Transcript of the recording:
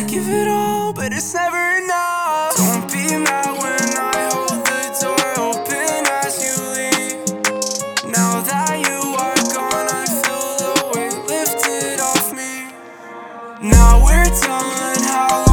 give it all, but it's never enough. Don't be mad when I hold the door open as you leave. Now that you are gone, I feel the weight lifted off me. Now we're done, how